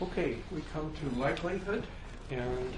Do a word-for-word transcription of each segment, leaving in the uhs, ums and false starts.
Okay, we come to likelihood, and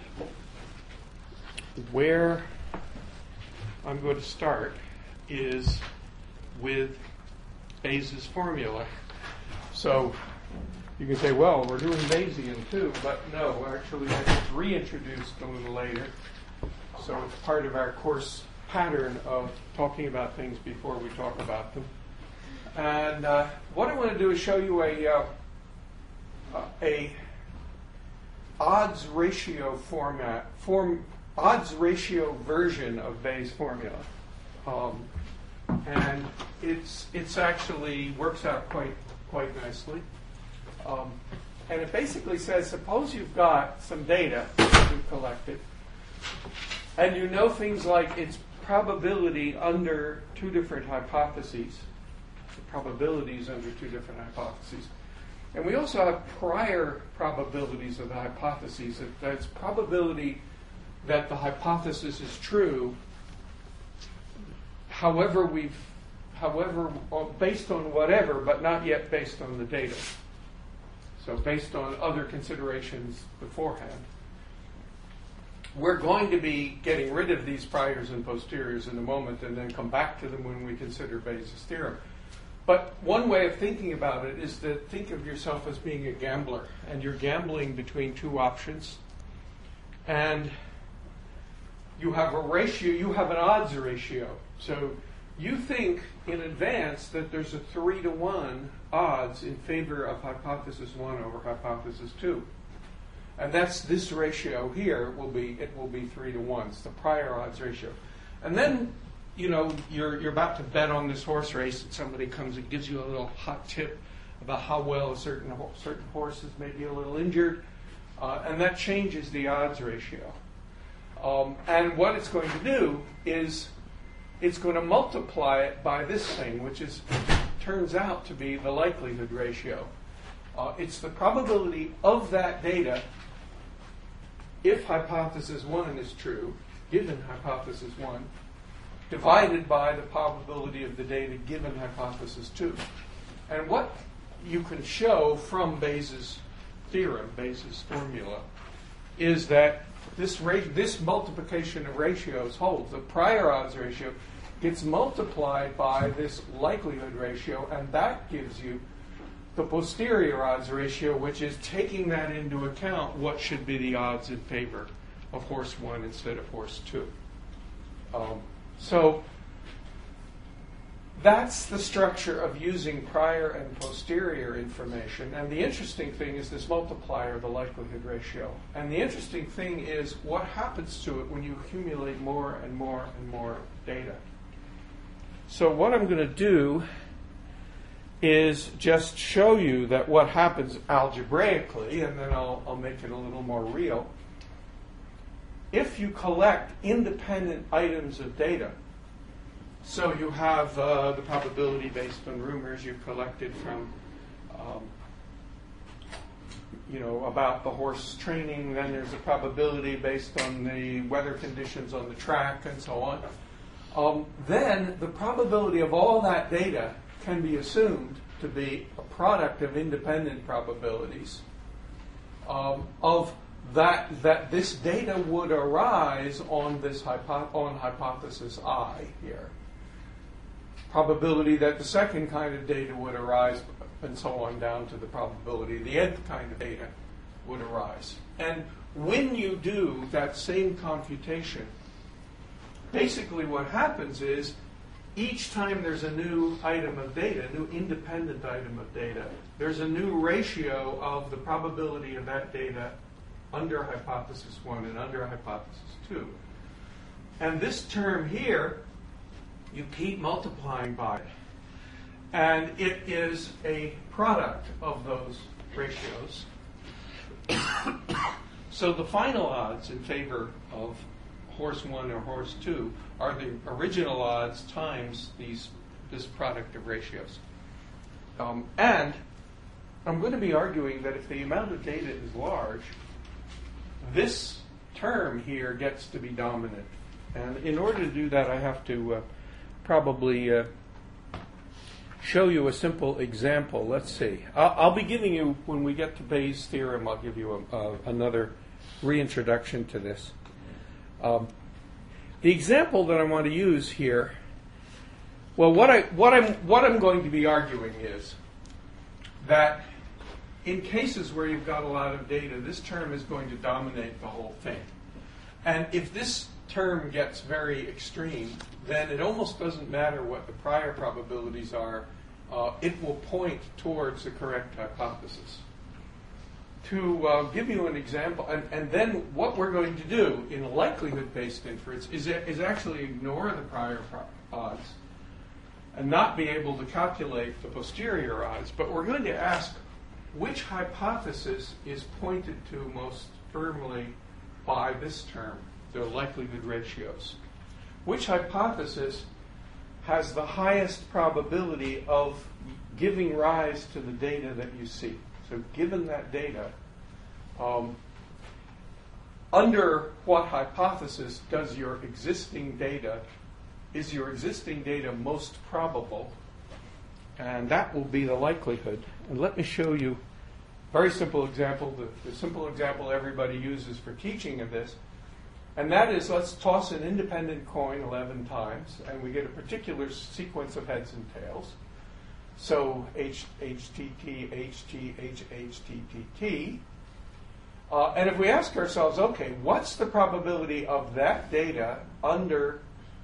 where I'm going to start is with Bayes' formula. So you can say, well, we're doing Bayesian too, but no, actually I just reintroduced a little later. So it's part of our course pattern of talking about things before we talk about them. And uh, what I want to do is show you a uh, a odds ratio format, form odds ratio version of Bayes' formula, um, and it's it's actually works out quite quite nicely. Um, and it basically says, suppose you've got some data you've collected, and you know things like its probability under two different hypotheses, the probabilities under two different hypotheses. And we also have prior probabilities of the hypotheses. That's probability that the hypothesis is true, however we've, however, based on whatever, but not yet based on the data. So based on other considerations beforehand. We're going to be getting rid of these priors and posteriors in a moment and then come back to them when we consider Bayes' theorem. But one way of thinking about it is to think of yourself as being a gambler, and you're gambling between two options. And you have a ratio, you have an odds ratio. So you think in advance that there's a three to one odds in favor of hypothesis one over hypothesis two. And that's this ratio here will be, it will be three to one. It's the prior odds ratio. And then you know, you're you're about to bet on this horse race, and somebody comes and gives you a little hot tip about how well a certain certain horse is maybe a little injured, uh, and that changes the odds ratio. Um, and what it's going to do is it's going to multiply it by this thing, which is turns out to be the likelihood ratio. Uh, it's the probability of that data if hypothesis one is true, given hypothesis one, divided by the probability of the data given hypothesis two. And what you can show from Bayes' theorem, Bayes' formula, is that this ra- this multiplication of ratios holds. The prior odds ratio gets multiplied by this likelihood ratio, and that gives you the posterior odds ratio, which is taking that into account what should be the odds in favor of horse one instead of horse two. Um, So that's the structure of using prior and posterior information. And the interesting thing is this multiplier, the likelihood ratio. And the interesting thing is what happens to it when you accumulate more and more and more data. So what I'm going to do is just show you that what happens algebraically, and then I'll, I'll make it a little more real. If you collect independent items of data, so you have uh, the probability based on rumors you've collected from, um, you know, about the horse training, then there's a probability based on the weather conditions on the track and so on. Um, then the probability of all that data can be assumed to be a product of independent probabilities um, of that that this data would arise on this hypo- on hypothesis I here. Probability that the second kind of data would arise, and so on down to the probability the nth kind of data would arise. And when you do that same computation, basically what happens is each time there's a new item of data, a new independent item of data, there's a new ratio of the probability of that data under hypothesis one and under hypothesis two. And this term here, you keep multiplying by it. And it is a product of those ratios. So the final odds in favor of horse one or horse two are the original odds times these this product of ratios. Um, and I'm going to be arguing that if the amount of data is large, this term here gets to be dominant. And in order to do that, I have to uh, probably uh, show you a simple example. Let's see. I'll, I'll be giving you, when we get to Bayes' theorem, I'll give you a, a, another reintroduction to this. Um, the example that I want to use here, well, what, I, what, I'm, what I'm going to be arguing is that in cases where you've got a lot of data, this term is going to dominate the whole thing. And if this term gets very extreme, then it almost doesn't matter what the prior probabilities are. Uh, it will point towards the correct hypothesis. To uh, give you an example, and, and then what we're going to do in a likelihood-based inference is, is actually ignore the prior pro- odds and not be able to calculate the posterior odds. But we're going to ask which hypothesis is pointed to most firmly by this term, the likelihood ratios. Which hypothesis has the highest probability of giving rise to the data that you see? So given that data, um, under what hypothesis does your existing data, is your existing data most probable? And that will be the likelihood. And let me show you a very simple example, the, the simple example everybody uses for teaching of this. And that is, let's toss an independent coin eleven times, and we get a particular sequence of heads and tails. So H, H, T, T, H, T, H, H, T, T, T. Uh, and if we ask ourselves, okay, what's the probability of that data under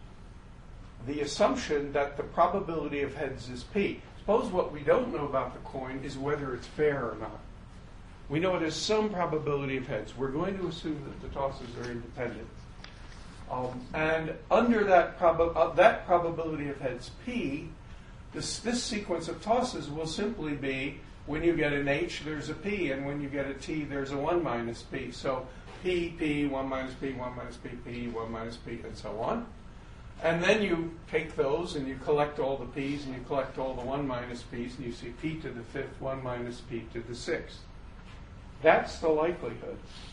the assumption that the probability of heads is P? Suppose what we don't know about the coin is whether it's fair or not. We know it has some probability of heads. We're going to assume that the tosses are independent. Um, and under that, prob- uh, that probability of heads P, this, this sequence of tosses will simply be when you get an H, there's a P, and when you get a T, there's a one minus P. So P, P, one minus P, one minus P, P, one minus P, and so on. And then you take those and you collect all the P's and you collect all the one minus P's, and you see P to the fifth, one minus P to the sixth. That's the likelihood.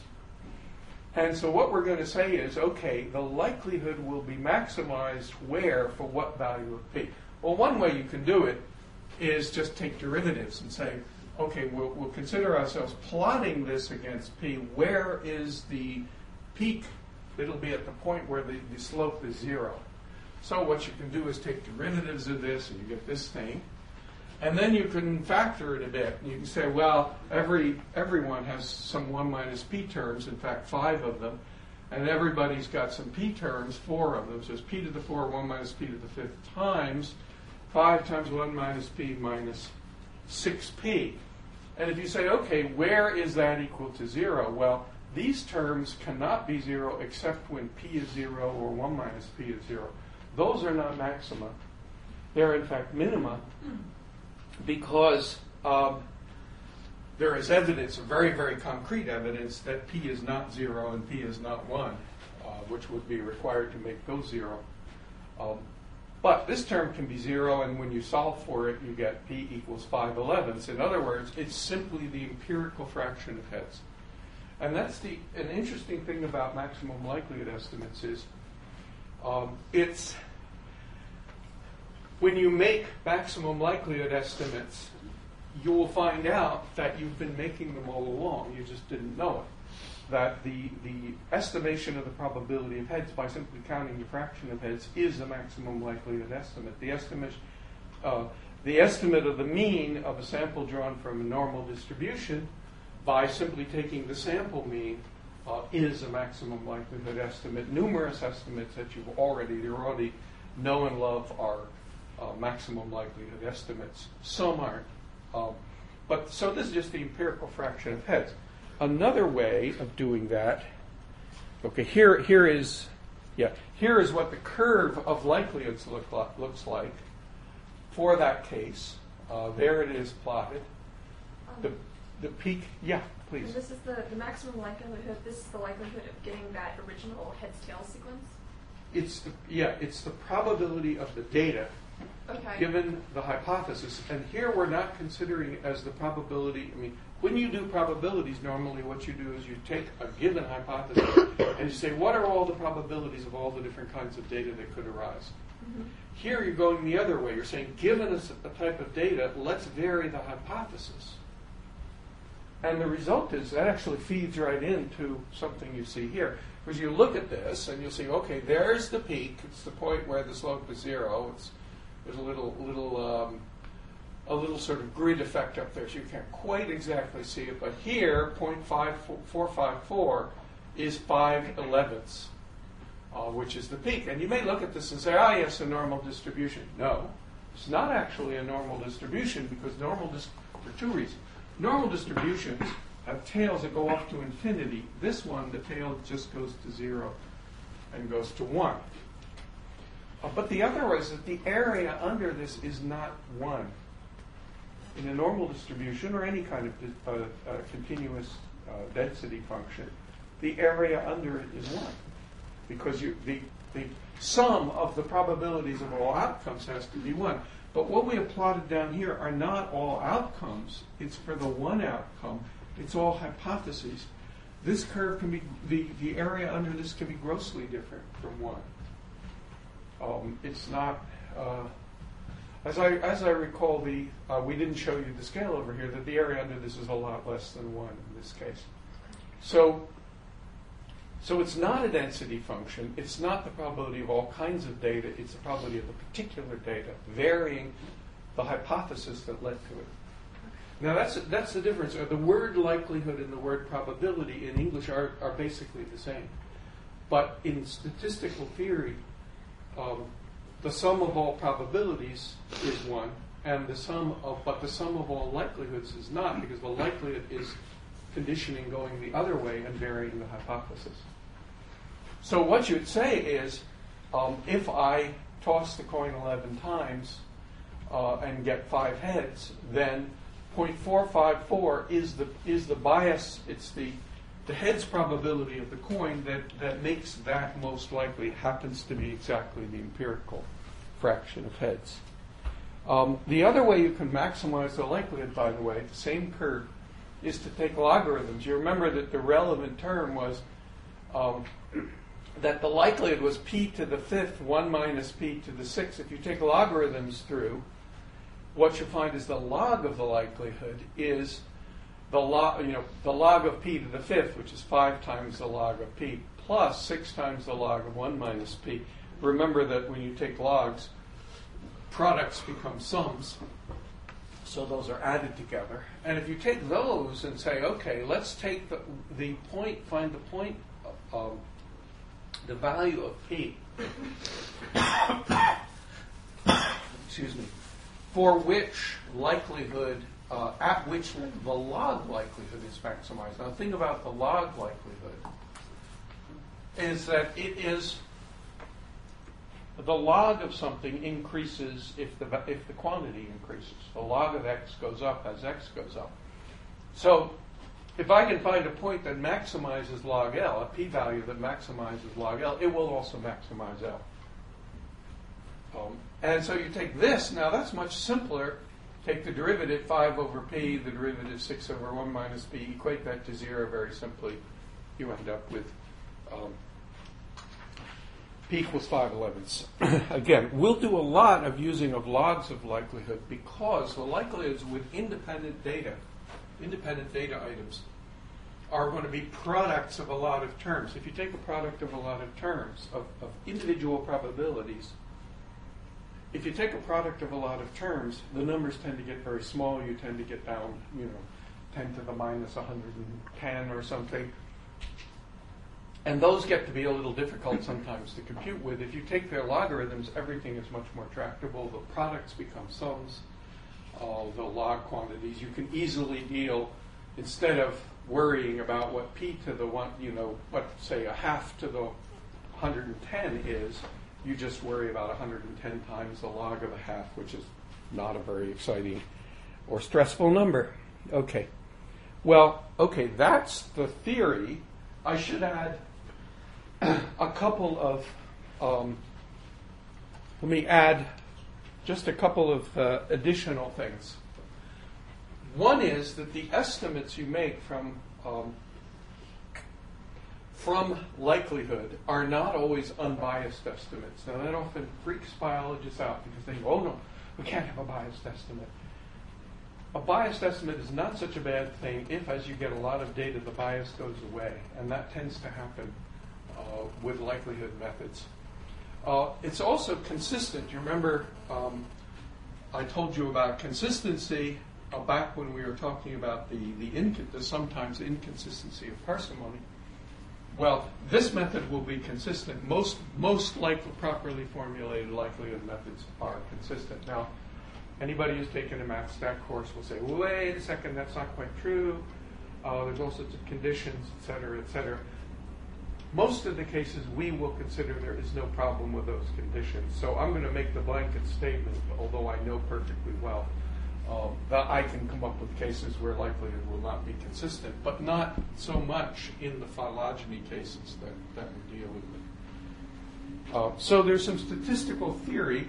And so what we're going to say is, okay, the likelihood will be maximized where for what value of P? Well, one way you can do it is just take derivatives and say, okay, we'll, we'll consider ourselves plotting this against P. Where is the peak? It'll be at the point where the, the slope is zero. So what you can do is take derivatives of this, and you get this thing. And then you can factor it a bit. You can say, well, every everyone has some one minus P terms, in fact, five of them. And everybody's got some P terms, four of them. So it's P to the four, one minus P to the fifth times five times one minus P minus six P. And if you say, okay, where is that equal to zero? Well, these terms cannot be zero except when P is zero or one minus P is zero. Those are not maxima. They're, in fact, minima, because um, there is evidence, very, very concrete evidence, that P is not zero and P is not one, uh, which would be required to make those zero. Um, but this term can be zero, and when you solve for it, you get P equals five elevenths. In other words, it's simply the empirical fraction of heads. And that's the an interesting thing about maximum likelihood estimates is um, it's when you make maximum likelihood estimates, you will find out that you've been making them all along. You just didn't know it. That the, the estimation of the probability of heads by simply counting the fraction of heads is a maximum likelihood estimate. The estimate, uh, the estimate of the mean of a sample drawn from a normal distribution by simply taking the sample mean uh, is a maximum likelihood estimate. Numerous estimates that you've already, you already know and love are uh, maximum likelihood estimates. Some aren't. Um, but so this is just the empirical fraction of heads. Another way of doing that, okay, here here is, yeah, here is what the curve of likelihoods look like, looks like for that case. Uh, there it is plotted. Um, The the peak, yeah, please. This is the, the maximum likelihood. This is the likelihood of getting that original heads-tails sequence. It's the, yeah, it's the probability of the data Okay. given the hypothesis. And here we're not considering it as the probability. I mean, when you do probabilities, normally what you do is you take a given hypothesis and you say, what are all the probabilities of all the different kinds of data that could arise? Mm-hmm. Here you're going the other way. You're saying, given us a type of data, let's vary the hypothesis. And the result is that actually feeds right into something you see here. Because you look at this and you'll see, okay, there's the peak. It's the point where the slope is zero. It's, there's a little, little, um, a little sort of grid effect up there, so you can't quite exactly see it. But here, zero point five four five four is five elevenths, uh, which is the peak. And you may look at this and say, ah, yes, a normal distribution. No, it's not actually a normal distribution, because normal dis- for two reasons. Normal distributions have tails that go off to infinity. This one, the tail just goes to zero and goes to one. Uh, but the other is that the area under this is not one. In a normal distribution, or any kind of di- uh, uh, continuous uh, density function, the area under it is one. Because you, the, the sum of the probabilities of all outcomes has to be one. But what we have plotted down here are not all outcomes. It's for the one outcome. It's all hypotheses. This curve can be, the, the area under this can be grossly different from one. Um, it's not, uh, as I as I recall, the uh, we didn't show you the scale over here, that the area under this is a lot less than one in this case. So, so it's not a density function. It's not the probability of all kinds of data. It's the probability of the particular data, varying the hypothesis that led to it. Now that's that's the difference. The word likelihood and the word probability in English are, are basically the same. But in statistical theory, um, the sum of all probabilities is one, and the sum of but the sum of all likelihoods is not, because the likelihood is conditioning going the other way and varying the hypothesis. So what you'd say is, um, if I toss the coin eleven times uh, and get five heads, then zero point four five four is the is the bias. It's the the heads probability of the coin that, that makes that most likely. It happens to be exactly the empirical fraction of heads. Um, the other way you can maximize the likelihood, by the way, the same curve, is to take logarithms. You remember that the relevant term was um, that the likelihood was p to the fifth, one minus p to the sixth. If you take logarithms through, what you find is the log of the likelihood is the log, you know, the log of p to the fifth, which is five times the log of p, plus six times the log of one minus p. Remember that when you take logs, products become sums, so those are added together. And if you take those and say, okay, let's take the, the point, find the point, of, um, the value of p, excuse me, for which likelihood, uh, at which the log likelihood is maximized. Now, the thing about the log likelihood is that it is the log of something increases if the if the quantity increases. The log of x goes up as x goes up. So, if I can find a point that maximizes log L, a p-value that maximizes log L, it will also maximize L. Um, and so you take this, now that's much simpler. Take the derivative, five over p, the derivative six over one minus p, equate that to zero very simply. You end up with um, p equals five elevenths. Again, we'll do a lot of using of logs of likelihood because the likelihoods with independent data, independent data items, are going to be products of a lot of terms. If you take a product of a lot of terms, of, of individual probabilities, if you take a product of a lot of terms, the numbers tend to get very small. You tend to get down, you know, ten to the minus one hundred ten or something. And those get to be a little difficult sometimes to compute with. If you take their logarithms, everything is much more tractable. The products become sums. Uh, the log quantities, you can easily deal, instead of worrying about what p to the one, you know, what, say, a half to the one hundred ten is, you just worry about one hundred ten times the log of a half, which is not a very exciting or stressful number. Okay. Well, okay, that's the theory. I should add a couple of, um, let me add just a couple of uh, additional things. One is that the estimates you make from um, from likelihood are not always unbiased estimates. Now that often freaks biologists out because they go, oh no, we can't have a biased estimate. A biased estimate is not such a bad thing if, as you get a lot of data, the bias goes away. And that tends to happen uh, with likelihood methods. Uh, it's also consistent. You remember um, I told you about consistency uh, back when we were talking about the, the, inc- the sometimes inconsistency of parsimony. Well, this method will be consistent. Most, most likely properly formulated likelihood methods are consistent. Now, anybody who's taken a math stat course will say, wait a second, that's not quite true. Uh, there's all sorts of conditions, et cetera, et cetera. Most of the cases we will consider there is no problem with those conditions. So I'm going to make the blanket statement, although I know perfectly well um, that I can come up with cases where likelihood will not be consistent, but not so much in the phylogeny cases that, that we're dealing with. Uh, so there's some statistical theory.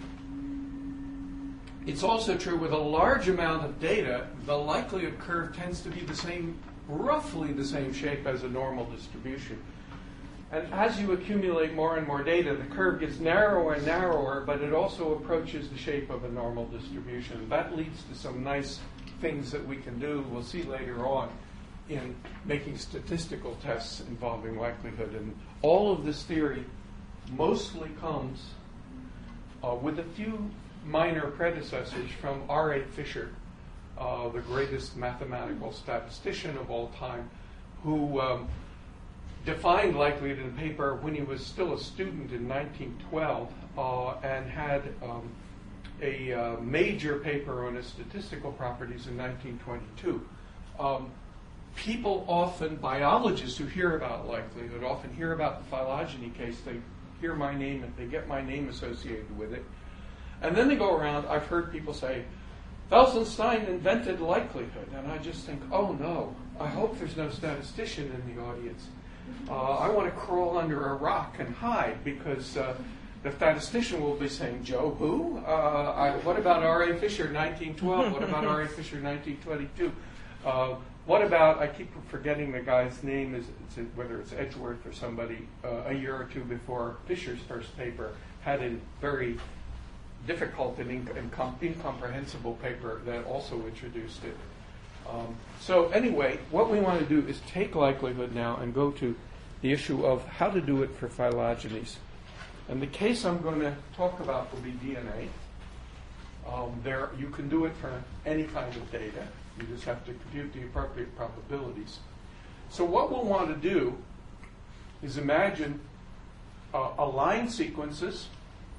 It's also true with a large amount of data, the likelihood curve tends to be the same, roughly the same shape as a normal distribution. And as you accumulate more and more data, the curve gets narrower and narrower, but it also approaches the shape of a normal distribution. That leads to some nice things that we can do, we'll see later on, in making statistical tests involving likelihood. And all of this theory mostly comes uh, with a few minor predecessors from R A Fisher, uh, the greatest mathematical statistician of all time, who um, defined likelihood in paper when he was still a student in nineteen twelve uh, and had um, a uh, major paper on his statistical properties in nineteen twenty-two. Um, people often, biologists who hear about likelihood, often hear about the phylogeny case, they hear my name and they get my name associated with it. And then they go around, I've heard people say, Felsenstein invented likelihood. And I just think, oh no, I hope there's no statistician in the audience. Uh, I want to crawl under a rock and hide because uh, the statistician will be saying, Joe, who? Uh, I, what about R A Fisher nineteen twelve? What about R A Fisher nineteen twenty-two? Uh, what about, I keep forgetting the guy's name, is it's, whether it's Edgeworth or somebody, uh, a year or two before Fisher's first paper, had a very difficult and incom- incomprehensible paper that also introduced it. Um, so anyway, what we want to do is take likelihood now and go to the issue of how to do it for phylogenies. And the case I'm going to talk about will be D N A. Um, there, you can do it for any kind of data. You just have to compute the appropriate probabilities. So what we'll want to do is imagine uh, aligned sequences,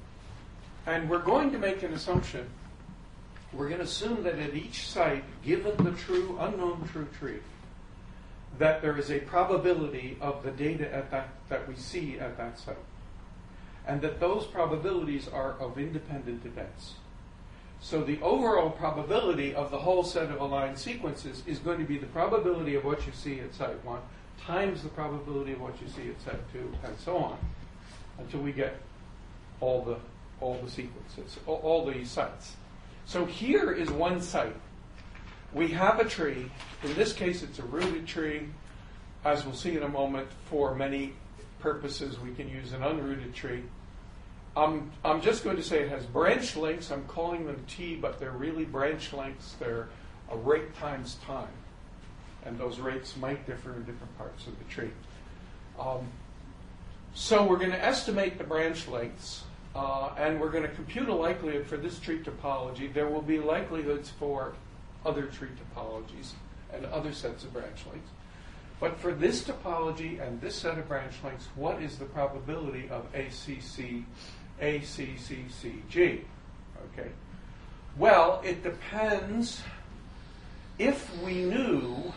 and we're going to make an assumption. We're going to assume that at each site, given the true, unknown true tree, that there is a probability of the data at that, that we see at that site. And that those probabilities are of independent events. So the overall probability of the whole set of aligned sequences is going to be the probability of what you see at site one times the probability of what you see at site two, and so on, until we get all the, all the sequences, all, all the sites. So here is one site. We have a tree. In this case, it's a rooted tree. As we'll see in a moment, for many purposes, we can use an unrooted tree. Um, I'm just going to say it has branch lengths. I'm calling them T, but they're really branch lengths. They're a rate times time. And those rates might differ in different parts of the tree. Um, so we're going to estimate the branch lengths. Uh, and we're going to compute a likelihood for this tree topology. There will be likelihoods for other tree topologies and other sets of branch lengths. But for this topology and this set of branch lengths, what is the probability of A C C, A C C C G? Okay. Well, it depends. If we knew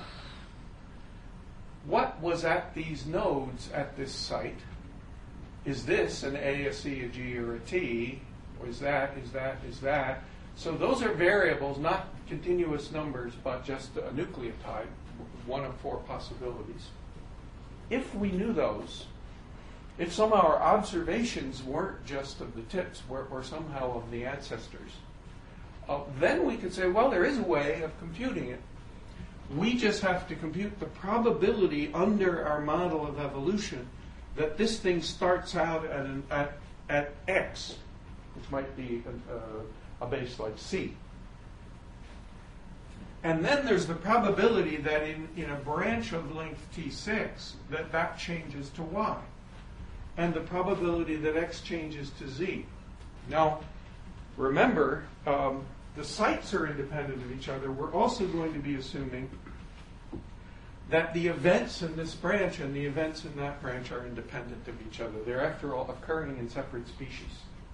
what was at these nodes at this site, is this an A, a C, a G, or a T? Or is that, is that, is that? So those are variables, not continuous numbers, but just a nucleotide, one of four possibilities. If we knew those, if somehow our observations weren't just of the tips, were, were somehow of the ancestors, uh, then we could say, well, there is a way of computing it. We just have to compute the probability under our model of evolution that this thing starts out at, an, at, at X, which might be a, a, a base like C. And then there's the probability that in, in a branch of length T six, that that changes to Y. And the probability that X changes to Z. Now, remember, um, the sites are independent of each other. We're also going to be assuming that the events in this branch and the events in that branch are independent of each other. They're, after all, occurring in separate species.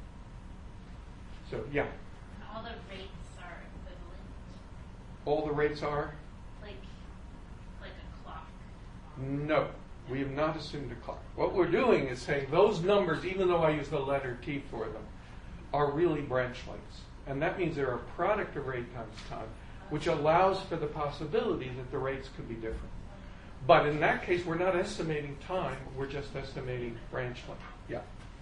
So, yeah. All the rates are equivalent. All the rates are? Like, like a clock. No. We have not assumed a clock. What we're doing is saying those numbers, even though I use the letter T for them, are really branch lengths. And that means they're a product of rate times time, which allows for the possibility that the rates could be different. But in that case, we're not estimating time, we're just estimating branch length. Yeah.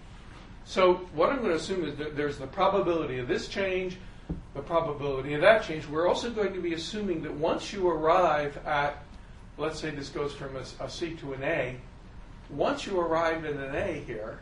So what I'm going to assume is that there's the probability of this change, the probability of that change. We're also going to be assuming that once you arrive at, let's say this goes from a, a C to an A, once you arrive at an A here,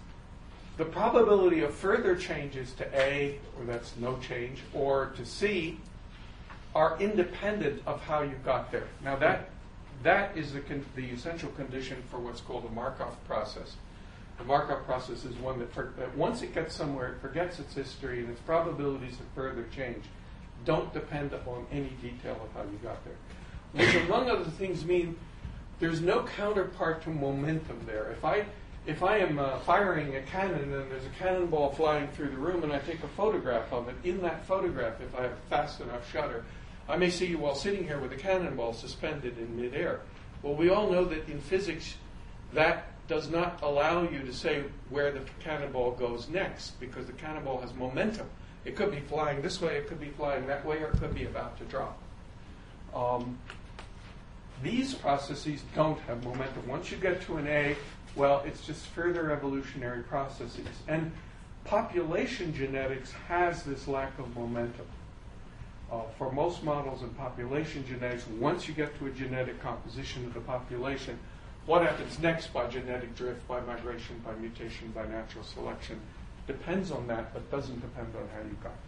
the probability of further changes to A, or that's no change, or to C, are independent of how you got there. Now that that is the, con- the essential condition for what's called the Markov process. The Markov process is one that, for, that once it gets somewhere, it forgets its history, and its probabilities of further change don't depend upon any detail of how you got there. Which, among other things, mean there's no counterpart to momentum there. If I If I am uh, firing a cannon and there's a cannonball flying through the room and I take a photograph of it, in that photograph, if I have a fast enough shutter, I may see you while sitting here with a cannonball suspended in midair. Well, we all know that in physics, that does not allow you to say where the cannonball goes next, because the cannonball has momentum. It could be flying this way, it could be flying that way, or it could be about to drop. Um, these processes don't have momentum. Once you get to an A, well, it's just further evolutionary processes. And population genetics has this lack of momentum. Uh, for most models in population genetics, once you get to a genetic composition of the population, what happens next by genetic drift, by migration, by mutation, by natural selection, depends on that, but doesn't depend on how you got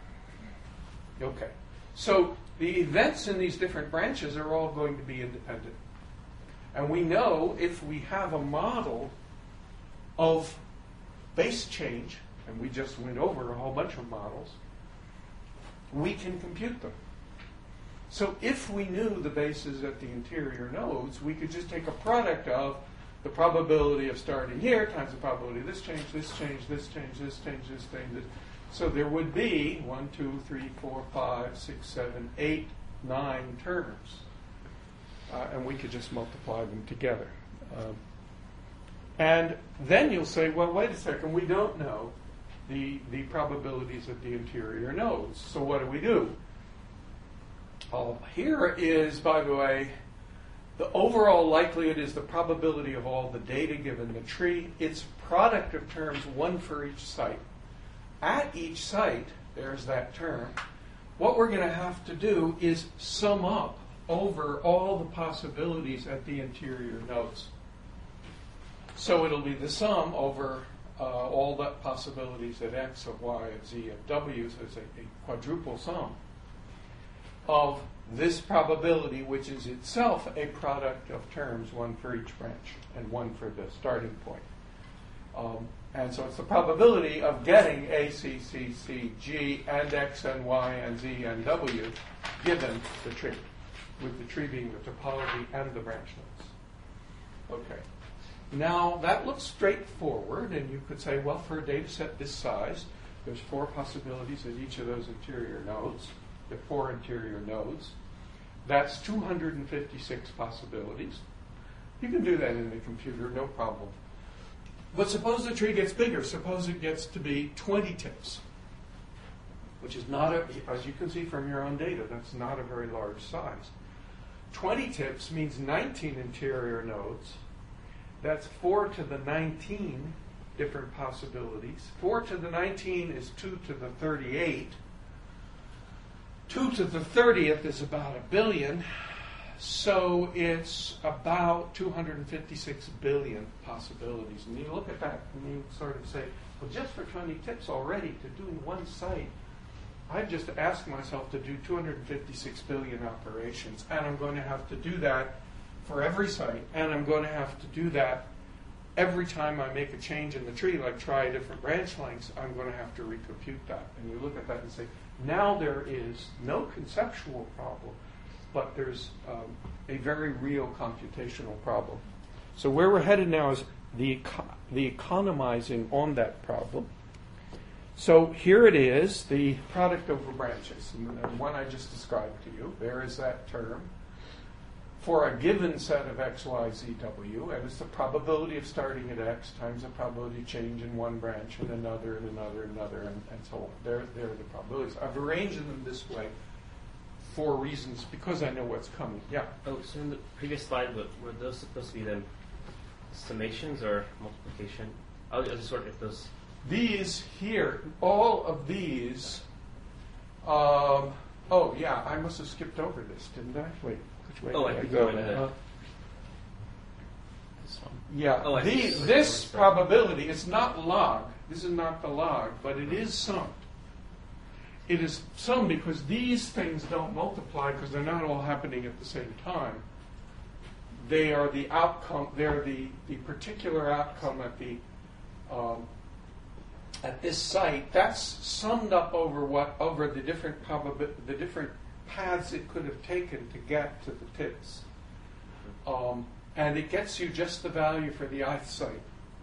there. Okay. So the events in these different branches are all going to be independent. And we know if we have a model of base change, and we just went over a whole bunch of models, we can compute them. So if we knew the bases at the interior nodes, we could just take a product of the probability of starting here times the probability of this change, this change, this change, this change, this change. This. So there would be one, two, three, four, five, six, seven, eight, nine terms. Uh, and we could just multiply them together. Um, and then you'll say, well, wait a second, we don't know the, the probabilities of the interior nodes. So what do we do? Uh, here is, by the way, the overall likelihood is the probability of all the data given the tree. It's a product of terms, one for each site. At each site, there's that term. What we're going to have to do is sum up over all the possibilities at the interior nodes. So it'll be the sum over uh, all the possibilities at X, of Y, at Z, at W, so it's a, a quadruple sum of this probability, which is itself a product of terms, one for each branch and one for the starting point. Um, and so it's the probability of getting A, C, C, C, G, and X, and Y, and Z, and W given the tree, with the tree being the topology and the branch nodes. Okay. Now, that looks straightforward, and you could say, well, for a data set this size, there's four possibilities at each of those interior nodes. There are four interior nodes. That's two hundred fifty-six possibilities. You can do that in the computer, no problem. But suppose the tree gets bigger. Suppose it gets to be twenty tips, which is not, a, as you can see from your own data, that's not a very large size. twenty tips means nineteen interior nodes. That's four to the nineteen different possibilities. four to the nineteen is two to the thirty-eight. two to the thirtieth is about a billion. So it's about two hundred fifty-six billion possibilities. And you look at that and you sort of say, well, just for twenty tips already to doing one site, I've just asked myself to do two hundred fifty-six billion operations. And I'm going to have to do that for every site. And I'm going to have to do that every time I make a change in the tree, like try different branch lengths, I'm going to have to recompute that. And you look at that and say, now there is no conceptual problem, but there's um, a very real computational problem. So where we're headed now is the, eco- the economizing on that problem. So here it is, the product over branches, and the one I just described to you. There is that term for a given set of x, y, z, w, and it's the probability of starting at x times the probability of change in one branch and another and another and another and, and so on. There, there are the probabilities. I've arranged them this way for reasons because I know what's coming. Yeah. Oh, so in the previous slide, were, were those supposed to be then summations or multiplication? I'll just sort of those. These here, all of these. Um, oh yeah, I must have skipped over this, didn't I? Wait. Which way Oh, did I I think go? you went ahead. Uh, This one. Yeah, Oh, I the, see. this Sorry. probability, it's not log. This is not the log, but it is summed. It is summed because these things don't multiply because they're not all happening at the same time. They are the outcome, they're the, the particular outcome at the um, at this site. That's summed up over what over the different probabi- the different paths it could have taken to get to the tips. Um, and it gets you just the value for the ith site.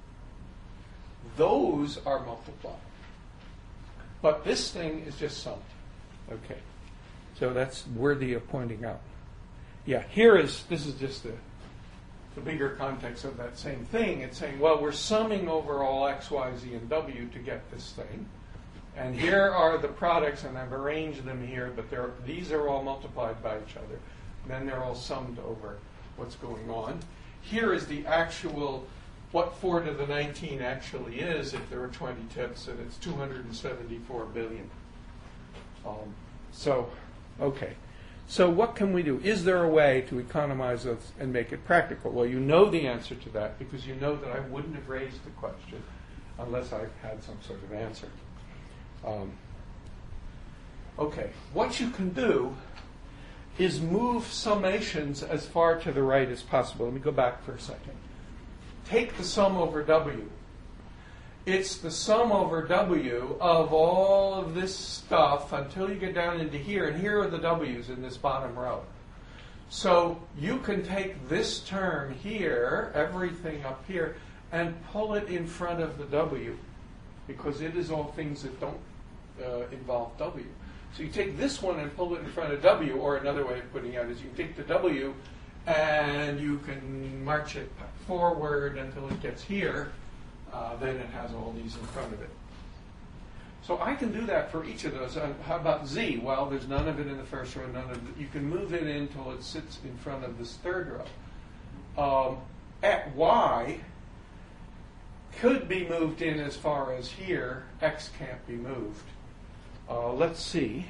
Those are multiplied. But this thing is just summed. Okay. So that's worthy of pointing out. Yeah, here is, this is just the, the bigger context of that same thing. It's saying, well, we're summing over all x, y, z, and w to get this thing. And here are the products, and I've arranged them here, but they're, these are all multiplied by each other. And then they're all summed over what's going on. Here is the actual, what four to the nineteen actually is if there are twenty tips, and it's two hundred seventy-four billion. Um, so, okay. So what can we do? Is there a way to economize this and make it practical? Well, you know the answer to that because you know that I wouldn't have raised the question unless I had some sort of answer. Um, okay, what you can do is move summations as far to the right as possible. Let me go back for a second. Take the sum over W. It's the sum over W of all of this stuff until you get down into here, and here are the W's in this bottom row. So you can take this term here, everything up here, and pull it in front of the W, because it is all things that don't uh, involve W. So you take this one and pull it in front of W, or another way of putting it is you can take the W and you can march it forward until it gets here. Uh, then it has all these in front of it. So I can do that for each of those. Uh, how about Z? Well, there's none of it in the first row, none of it. You can move it in until it sits in front of this third row. Um, at Y could be moved in as far as here. X can't be moved. Uh, let's see.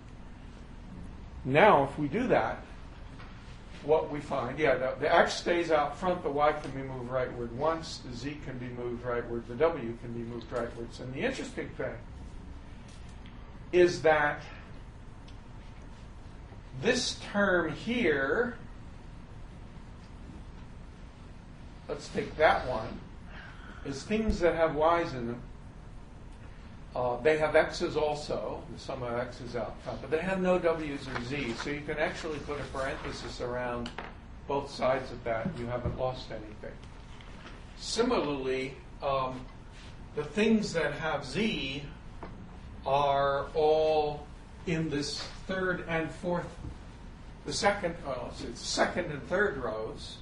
Now, if we do that, what we find, yeah, the, the X stays out front, the Y can be moved rightward once, the Z can be moved rightward, the W can be moved rightwards. And the interesting thing is that this term here, let's take that one, is things that have Y's in them. Uh, they have X's also, the sum of X's out front, but they have no W's or Z's. So you can actually put a parenthesis around both sides of that. You haven't lost anything. Similarly, um, the things that have Z are all in this third and fourth, the second, well, it's second and third rows.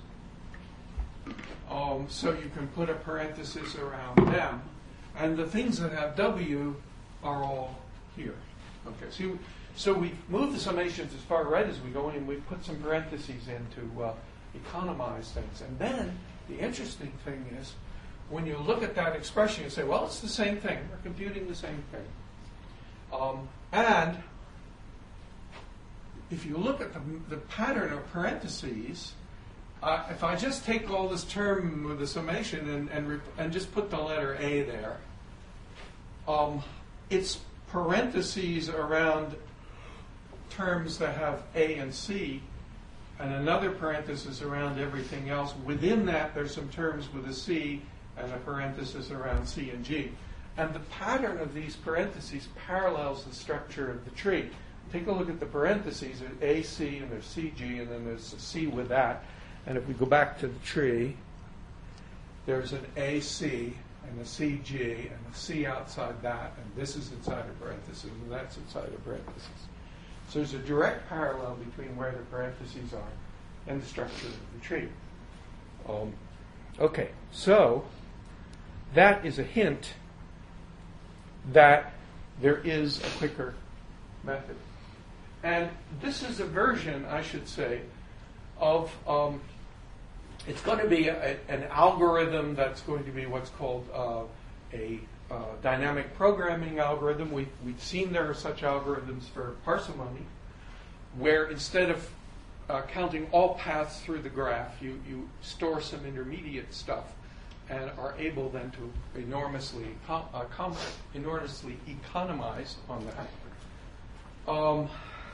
Um, so you can put a parenthesis around them. And the things that have W are all here. Okay, so, you, so we move the summations as far right as we go, and we put some parentheses in to uh, economize things. And then the interesting thing is, when you look at that expression, you say, well, it's the same thing. We're computing the same thing. Um, and if you look at the, the pattern of parentheses, uh, if I just take all this term with the summation and and, rep- and just put the letter A there, um, it's parentheses around terms that have A and C, and another parenthesis around everything else. Within that, there's some terms with a C and a parenthesis around C and G. And the pattern of these parentheses parallels the structure of the tree. Take a look at the parentheses. There's A, C, and there's C, G, and then there's a C with that. And if we go back to the tree, there's an A, C, and a C, G, and a C outside that, and this is inside a parenthesis, and that's inside a parenthesis. So there's a direct parallel between where the parentheses are and the structure of the tree. Um, okay, so that is a hint that there is a quicker method. And this is a version, I should say, of, um, it's going to be a, an algorithm that's going to be what's called uh, a uh, dynamic programming algorithm. We've, we've seen there are such algorithms for parsimony, where instead of uh, counting all paths through the graph, you, you store some intermediate stuff and are able then to enormously, econ- uh, com- enormously economize on that. Um,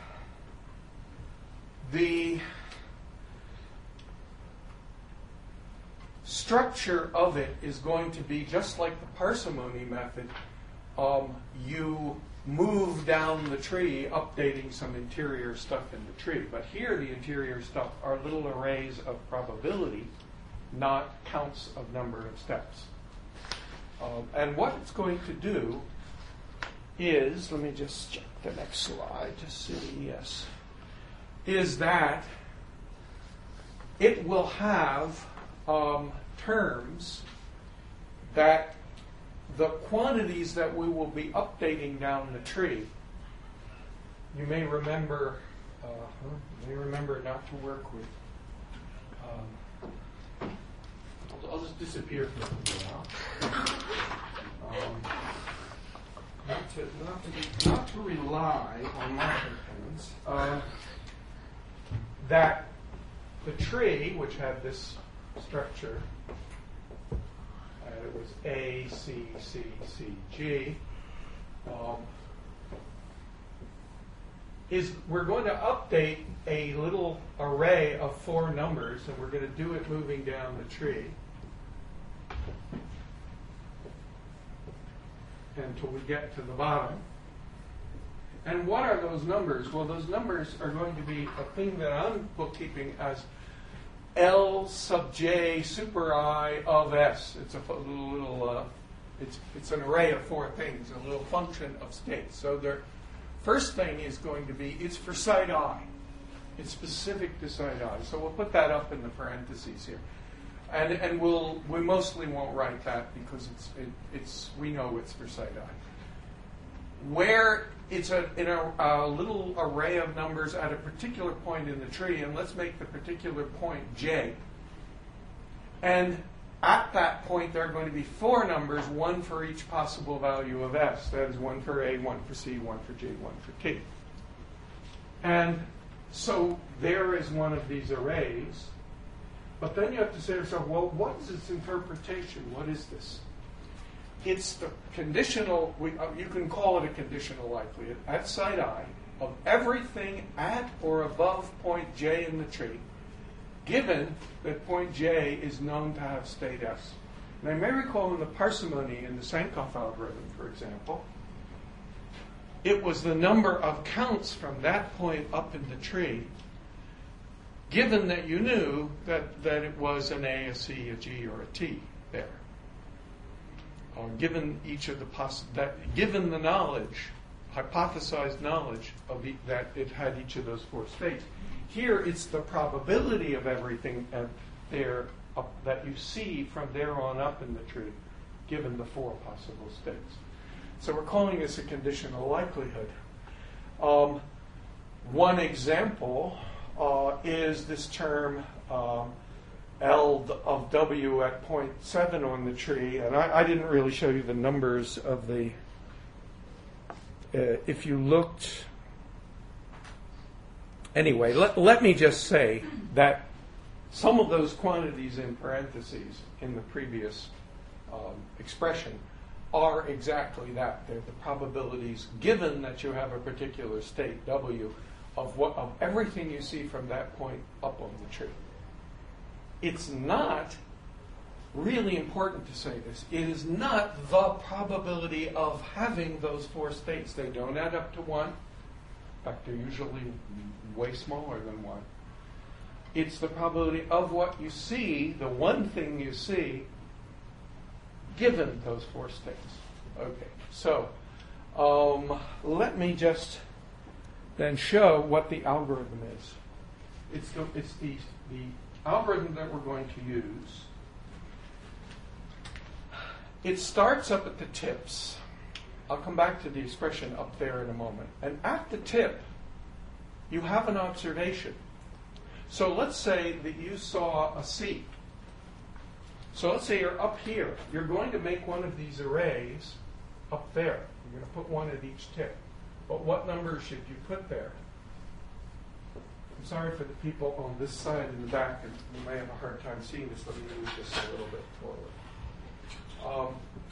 the structure of it is going to be just like the parsimony method. Um, you move down the tree, updating some interior stuff in the tree. But here the interior stuff are little arrays of probability, not counts of number of steps. Um, and what it's going to do is, let me just check the next slide to see, yes, is that it will have um, terms that the quantities that we will be updating down the tree, you may remember, uh, you may remember not to work with. Um, I'll, I'll just disappear for a while. Um, not to not to be, not to rely on marker pens. Uh, that the tree, which had this structure, and it was A, C, C, C, G, um, is we're going to update a little array of four numbers, and we're going to do it moving down the tree until we get to the bottom. And what are those numbers? Well, those numbers are going to be a thing that I'm bookkeeping as L sub j super I of S. It's a little, little uh, it's it's an array of four things, a little function of states. So the first thing is going to be, it's for site I. It's specific to site I. So we'll put that up in the parentheses here. And and we'll we mostly won't write that because it's it, it's we know it's for site I. Where it's a in a, a little array of numbers at a particular point in the tree, and let's make the particular point J. And at that point, there are going to be four numbers, one for each possible value of S. That is one for A, one for C, one for J, one for T. And so there is one of these arrays. But then you have to say to yourself, well, what is its interpretation? What is this? It's the conditional, we, uh, you can call it a conditional likelihood, at site I, of everything at or above point J in the tree, given that point J is known to have state S. And I may recall in the parsimony in the Sankoff algorithm, for example, it was the number of counts from that point up in the tree, given that you knew that, that it was an A, a C, a G, or a T there. Uh, given each of the poss- that, given the knowledge, hypothesized knowledge of e- that it had each of those four states. Here, it's the probability of everything at there up, that you see from there on up in the tree, given the four possible states. So we're calling this a conditional likelihood. Um, one example uh, is this term um, L of W at point seven on the tree, and I, I didn't really show you the numbers of the. Uh, if you looked anyway, let, let me just say that some of those quantities in parentheses in the previous um, expression are exactly that. They're the probabilities, given that you have a particular state, W, of what of everything you see from that point up on the tree. It's not really important to say this. It is not the probability of having those four states. They don't add up to one. In fact, they're usually way smaller than one. It's the probability of what you see, the one thing you see, given those four states. Okay, so um, let me just then show what the algorithm is. It's the, it's the, the algorithm that we're going to use. It starts up at the tips. I'll come back to the expression up there in a moment. And at the tip, you have an observation. So let's say that you saw a C. So let's say you're up here. You're going to make one of these arrays up there. You're going to put one at each tip. But what number should you put there? I'm sorry for the people on this side in the back, and you may have a hard time seeing this. Let me move this a little bit forward. Um,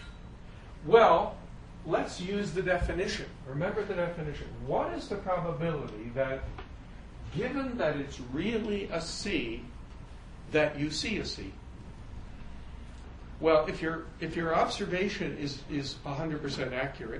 well, let's use the definition. Remember the definition. What is the probability that, given that it's really a C, that you see a C? Well, if your if your observation is is one hundred percent accurate,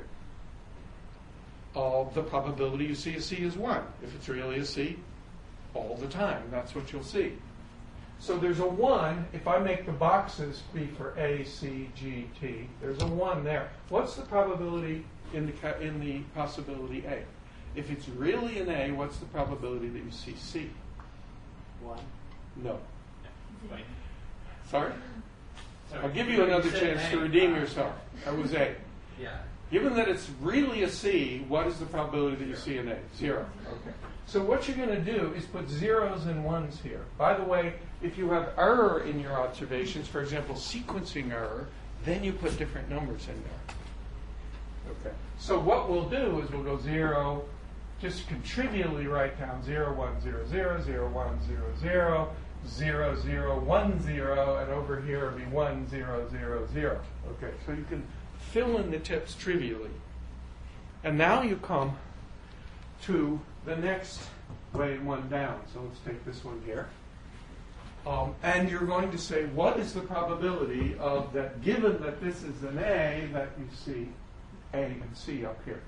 uh, the probability you see a C is one. If it's really a C, all the time, that's what you'll see. So there's a one. If I make the boxes be for A, C, G, T, there's a one there. What's the probability in the ca- in the possibility A? If it's really an A, what's the probability that you see C? One. No. Right. Sorry? Sorry. I'll give you another said chance A. to redeem yourself. That was A. Yeah. Given that it's really a C, what is the probability that you see an A? Zero. Okay. So what you're going to do is put zeros and ones here. By the way, if you have error in your observations, for example, sequencing error, then you put different numbers in there. Okay. So what we'll do is we'll go zero, just trivially write down zero, one, zero, zero, zero, one, zero, zero, zero, zero, one, zero, and over here it'll be one, zero, zero, zero. Okay, so you can fill in the tips trivially. And now you come to the next way one down. So let's take this one here. Um, and you're going to say, what is the probability of that, given that this is an A, that you see A and C up here?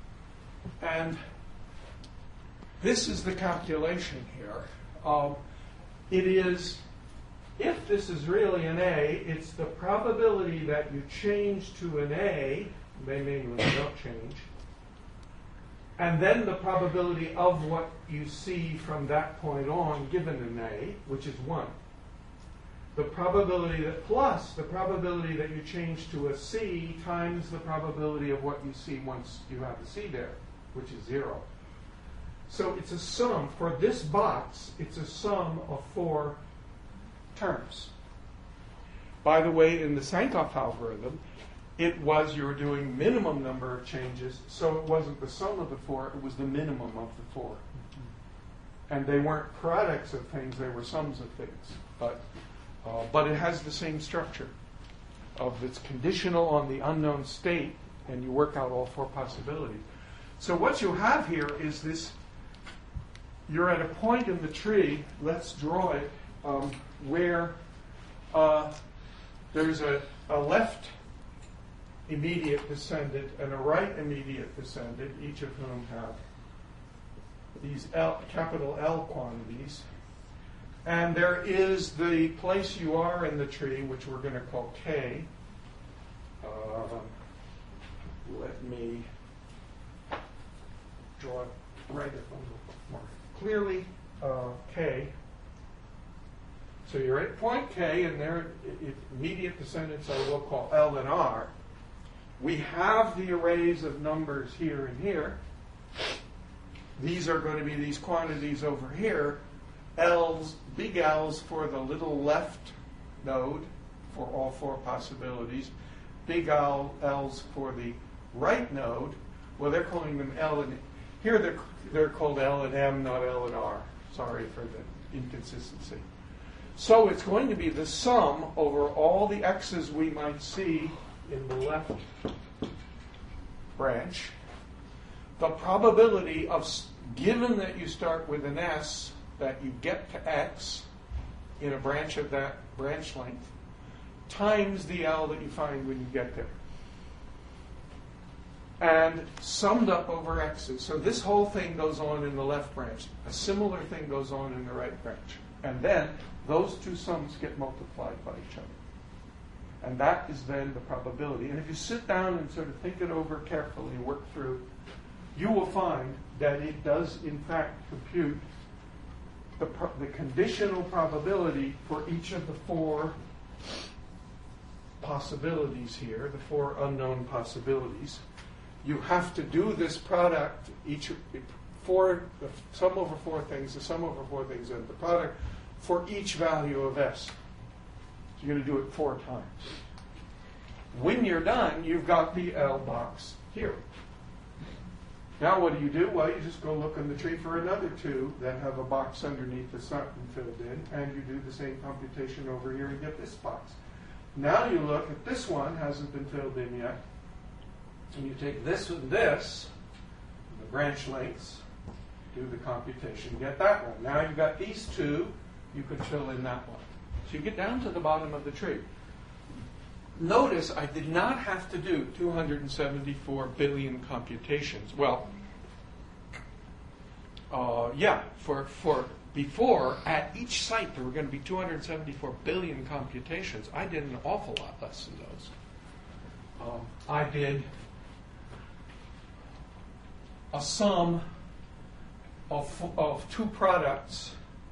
And this is the calculation here. Um, it is, if this is really an A, it's the probability that you change to an A, they mean when you don't change, and then the probability of what you see from that point on given an A, which is one. The probability that plus the probability that you change to a C times the probability of what you see once you have a C there, which is zero. So it's a sum. For this box, it's a sum of four terms. By the way, in the Sankoff algorithm, it was you were doing minimum number of changes, so it wasn't the sum of the four, it was the minimum of the four. And they weren't products of things, they were sums of things. But, uh, but it has the same structure of it's conditional on the unknown state, and you work out all four possibilities. So what you have here is this, you're at a point in the tree, let's draw it, um, where uh, there's a, a left immediate descendant and a right immediate descendant, each of whom have these L, capital L quantities. And there is the place you are in the tree, which we're going to call K. Uh, let me draw it right a little more clearly. Uh, K. So you're at point K, and there, immediate descendants I will call L and R. We have the arrays of numbers here and here. These are going to be these quantities over here. L's, big L's for the little left node for all four possibilities. Big L, L's for the right node. Well, they're calling them L and Here they're, they're called L and M, not L and R. Sorry for the inconsistency. So it's going to be the sum over all the x's we might see in the left branch. The probability of, given that you start with an S, that you get to x in a branch of that branch length, times the L that you find when you get there. And summed up over x's. So this whole thing goes on in the left branch. A similar thing goes on in the right branch. And then those two sums get multiplied by each other. And that is then the probability. And if you sit down and sort of think it over carefully and work through, you will find that it does in fact compute the, pro- the conditional probability for each of the four possibilities here, the four unknown possibilities. You have to do this product, each four, the sum over four things, the sum over four things, and the product for each value of S. So you're going to do it four times. When you're done, you've got the L box here. Now what do you do? Well, you just go look in the tree for another two that have a box underneath that's not been filled in, and you do the same computation over here and get this box. Now you look at this one, hasn't been filled in yet, and you take this and this, the branch lengths, do the computation, get that one. Now you've got these two, you could fill in that one. So you get down to the bottom of the tree. Notice I did not have to do two hundred seventy-four billion computations. Well, uh, yeah, for, for before, at each site there were going to be two hundred seventy-four billion computations. I did an awful lot less than those. Um, I did a sum of, of two products,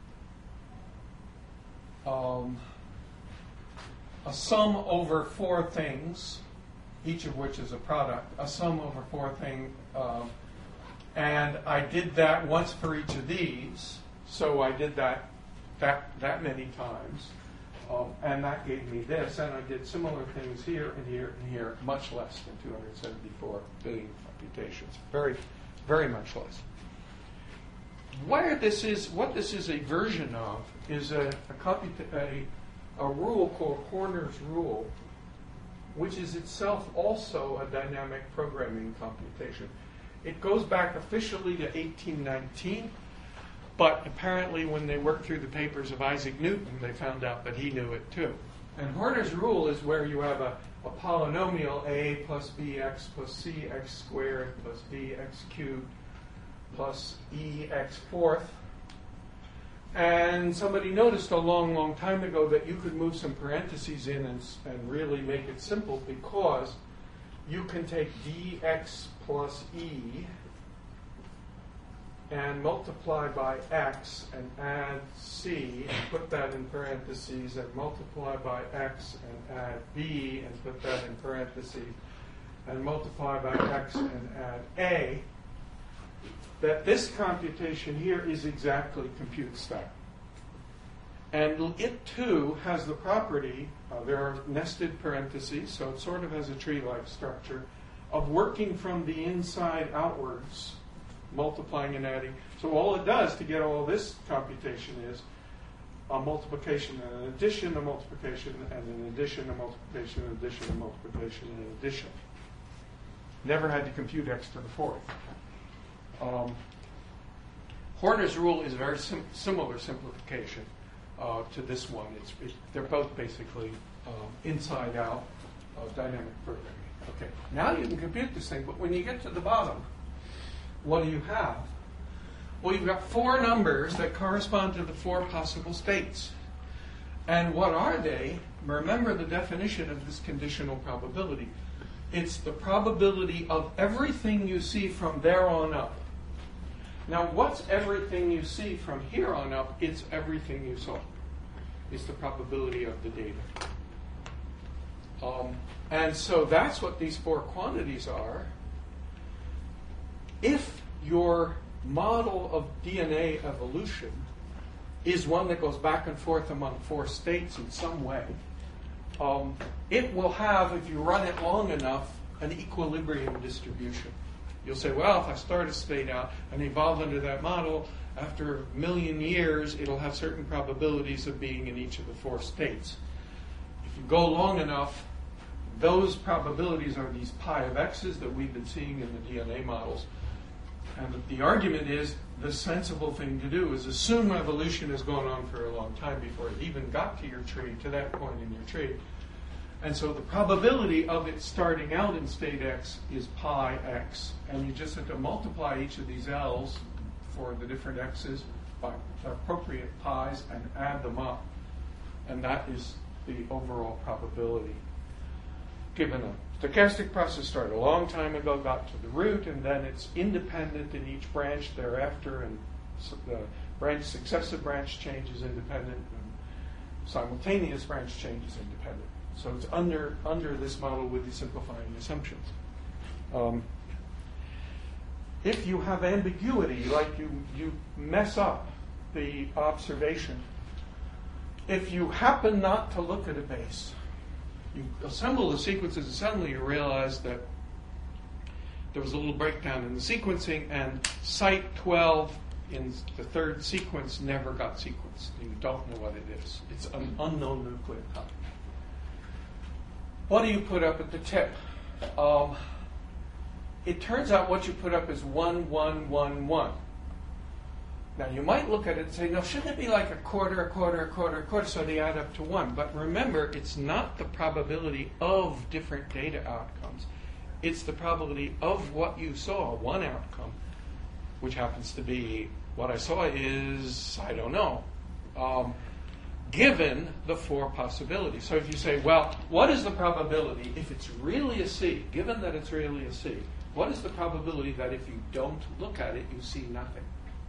um, a sum over four things, each of which is a product, a sum over four things, um, and I did that once for each of these, so I did that that, that many times, um, and that gave me this, and I did similar things here and here and here, much less than two hundred seventy-four billion computations, very, very much less. Where this is, what this is a version of is a, a, computa- a a rule called Horner's rule, which is itself also a dynamic programming computation. It goes back officially to eighteen nineteen, but apparently when they worked through the papers of Isaac Newton, they found out that he knew it too. And Horner's rule is where you have a, a polynomial a plus bx plus c x squared plus bx cubed plus e x fourth. And somebody noticed a long, long time ago that you could move some parentheses in and, and really make it simple, because you can take dx plus e and multiply by x and add c and put that in parentheses, and multiply by x and add b and put that in parentheses, and multiply by x and add a. That this computation here is exactly compute stack. And it too has the property, uh, there are nested parentheses, so it sort of has a tree-like structure, of working from the inside outwards, multiplying and adding. So all it does to get all this computation is a multiplication and an addition, a multiplication and an addition, a multiplication, an addition, a multiplication, and an addition. Never had to compute x to the fourth. Um, Horner's rule is a very sim- similar simplification uh, to this one. It's, it, they're both basically um, inside-out uh, dynamic programming. Okay, now you can compute this thing, but when you get to the bottom, what do you have? Well, you've got four numbers that correspond to the four possible states. And what are they? Remember the definition of this conditional probability. It's the probability of everything you see from there on up. Now, what's everything you see from here on up? It's everything you saw. It's the probability of the data. Um, and so that's what these four quantities are. If your model of D N A evolution is one that goes back and forth among four states in some way, um, it will have, if you run it long enough, an equilibrium distribution. You'll say, well, if I start a state out and evolve under that model, after a million years, it'll have certain probabilities of being in each of the four states. If you go long enough, those probabilities are these pi of x's that we've been seeing in the D N A models. And the argument is the sensible thing to do is assume evolution has gone on for a long time before it even got to your tree, to that point in your tree. And so the probability of it starting out in state x is pi x. And you just have to multiply each of these L's for the different x's by appropriate pi's and add them up. And that is the overall probability. Given a stochastic process started a long time ago, got to the root, and then it's independent in each branch thereafter, and the branch, successive branch change is independent, and simultaneous branch change is independent. So it's under under this model with the simplifying assumptions. Um, if you have ambiguity, like you, you mess up the observation, if you happen not to look at a base, you assemble the sequences and suddenly you realize that there was a little breakdown in the sequencing and site twelve in the third sequence never got sequenced. You don't know what it is. It's an unknown nucleotide. What do you put up at the tip? Um, it turns out what you put up is one, one, one, one. Now, you might look at it and say, no, shouldn't it be like a quarter, a quarter, a quarter, a quarter, so they add up to one? But remember, it's not the probability of different data outcomes. It's the probability of what you saw, one outcome, which happens to be, what I saw is, I don't know, um, given the four possibilities. So if you say, well, what is the probability, if it's really a C, given that it's really a C, what is the probability that if you don't look at it, you see nothing?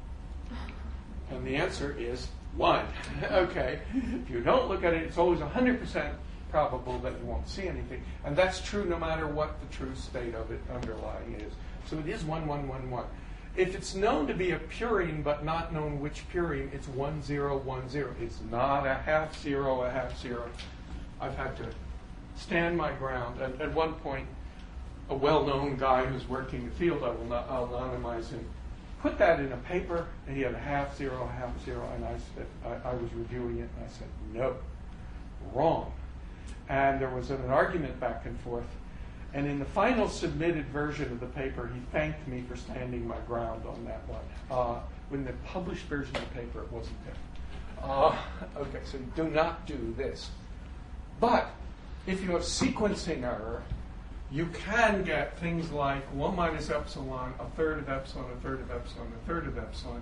And the answer is one. Okay. If you don't look at it, it's always one hundred percent probable that you won't see anything. And that's true no matter what the true state of it underlying is. So it is one, one, one, one. If it's known to be a purine but not known which purine, it's one, zero, one, zero. It's not a half zero, a half zero. I've had to stand my ground. And at one point, a well-known guy who's working the field, I will not I'll anonymize him, put that in a paper, and he had a half zero, a half zero, and I said, I, I was reviewing it, and I said, no, wrong. And there was an argument back and forth, and in the final submitted version of the paper, he thanked me for standing my ground on that one. Uh, when the published version of the paper, it wasn't there. Uh, okay, so do not do this. But if you have sequencing error, you can get things like one minus epsilon, a third of epsilon, a third of epsilon, a third of epsilon.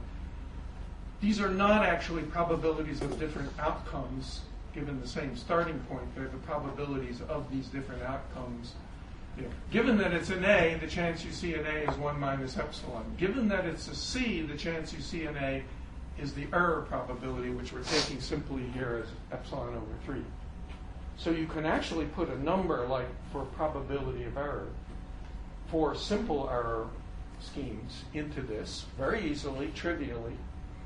These are not actually probabilities of different outcomes given the same starting point. They're the probabilities of these different outcomes. You know, given that it's an A, the chance you see an A is one minus epsilon. Given that it's a C, the chance you see an A is the error probability, which we're taking simply here as epsilon over three. So you can actually put a number like for probability of error for simple error schemes into this very easily, trivially.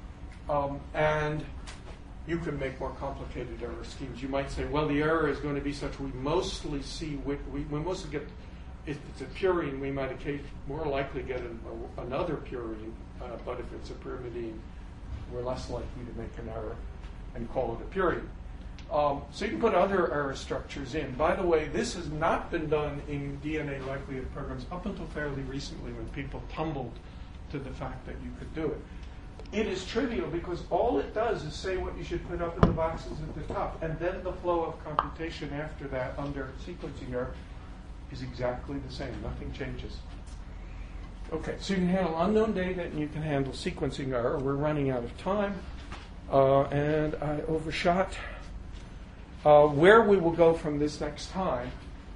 Um, and you can make more complicated error schemes. You might say, well, the error is going to be such we mostly see, we, we, we mostly get, if it's a purine, we might occasionally more likely get an, a, another purine, uh, but if it's a pyrimidine, we're less likely to make an error and call it a purine. Um, so you can put other error structures in. By the way, this has not been done in D N A likelihood programs up until fairly recently when people tumbled to the fact that you could do it. It is trivial because all it does is say what you should put up in the boxes at the top, and then the flow of computation after that under sequencing error is exactly the same. Nothing changes. Okay, so you can handle unknown data and you can handle sequencing error. We're running out of time, uh, and I overshot. Uh, where we will go from this next time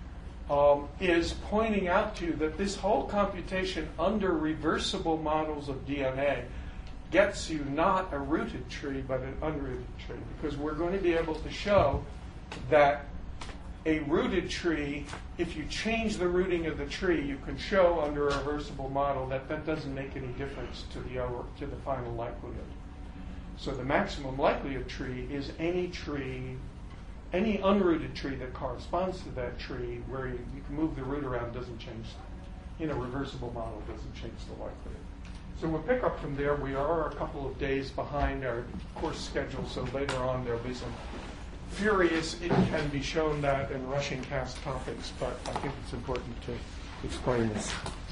um, is pointing out to you that this whole computation under reversible models of D N A gets you not a rooted tree, but an unrooted tree, because we're going to be able to show that a rooted tree, if you change the rooting of the tree, you can show under a reversible model that that doesn't make any difference to the to the final likelihood. So the maximum likelihood tree is any tree, any unrooted tree that corresponds to that tree where you, you can move the root around, doesn't change in a reversible model doesn't change the likelihood. So we'll pick up from there. We are a couple of days behind our course schedule, so later on there'll be some furious, it can be shown that, and rushing past topics, but I think it's important to explain this.